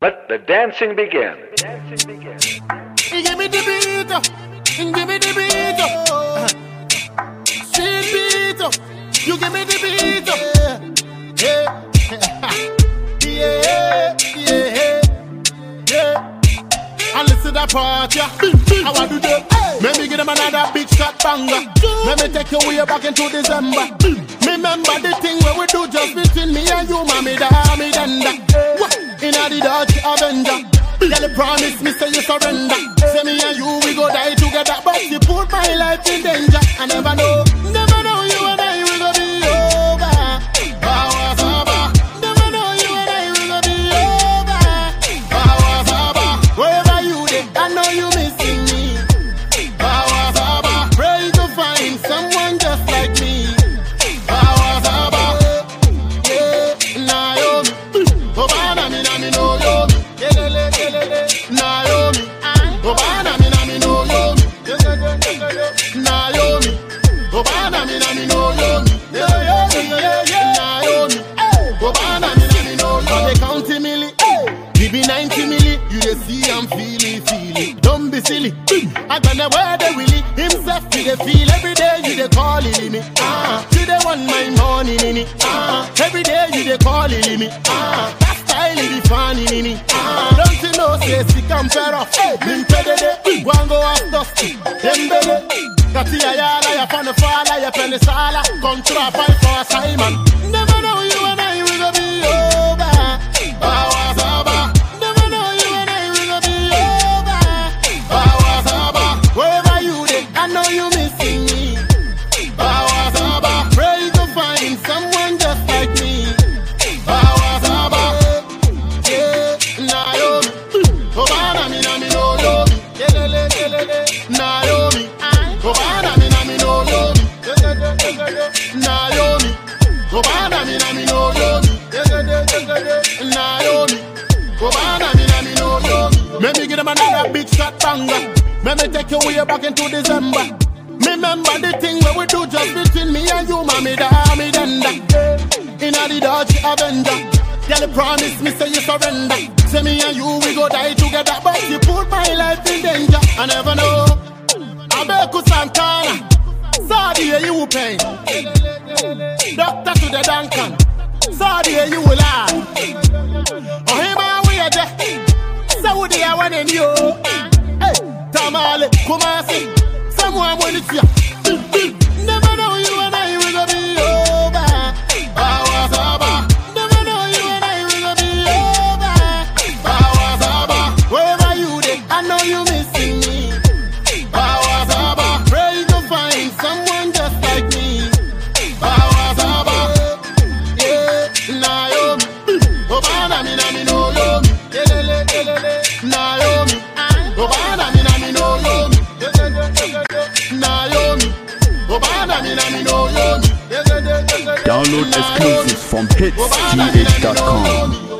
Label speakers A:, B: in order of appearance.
A: Let the dancing begin.
B: Give me the beat, give me the beat, street beat, you give me the beat, and listen to that part, I want to do that. Let me give them another big shot banger. Let me take you way back into December. Remember the thing where we do just between me and you, mommy, da, me, denda. In a the Dutch Avenger. Girl, promise me, say you surrender. Say me and you, we go die together. But you put my life in danger. I never know you and I will go be over. Never know you and I will go be over. Wherever you dey, I know you missing me. Pray to find someone just like me. Naomi, Obana mi na mi no yomi. Naomi, Obana mi na mi no yomi. Naomi, Obana mi na mi no yomi. They county milli, give me 90 milli. You dey see I'm feeling. Don't be silly. I gonna wear the willy. Himself you dey feel every day. You dey call me. You dey want my money, nini. Every day you dey call me. That style is funny, nini. Don't you know say sick and fair off. Limpedede, go and go ask Dusty. Dembele, Katia yala, ya fan the fala, ya penny sala. Contra fight for Simon. Never know you and I will go be over. Never know you and I will go be over. Wherever you dey, I know you missing me. Pray to find someone just like me. Obana mi na mi no yomi. Naomi, Obana mi na mi no yomi. Naomi, Obana mi na mi no yomi. Naomi, Obana mi na mi no yomi. Let me give them another big shot banger. Let me take you way back into December. Remember the thing where we do just between me and you, mommy, da, me, denda. In a the Dutch Avenger. Girl, promise me, say you surrender. Say me and you, we go die together. But you put my life in danger. I never know. Abeku Santana. Sorry, you pain. Doctor to the Duncan. Sorry, you will lie. Oh, him, we are there. So would they want in you? Hey, Tamale, Kumasi. Someone will it you. Never know you and I will go be over. Never know you and I will go be over. Wherever you dey, I know you missing me. Pray to find someone just like me. Naomi, Obana mi na mi no yomi. Naomi, Obana mi na mi no yomi. Naomi, Obana mi na mi no yomi.
C: Download exclusives from hitsgh.com.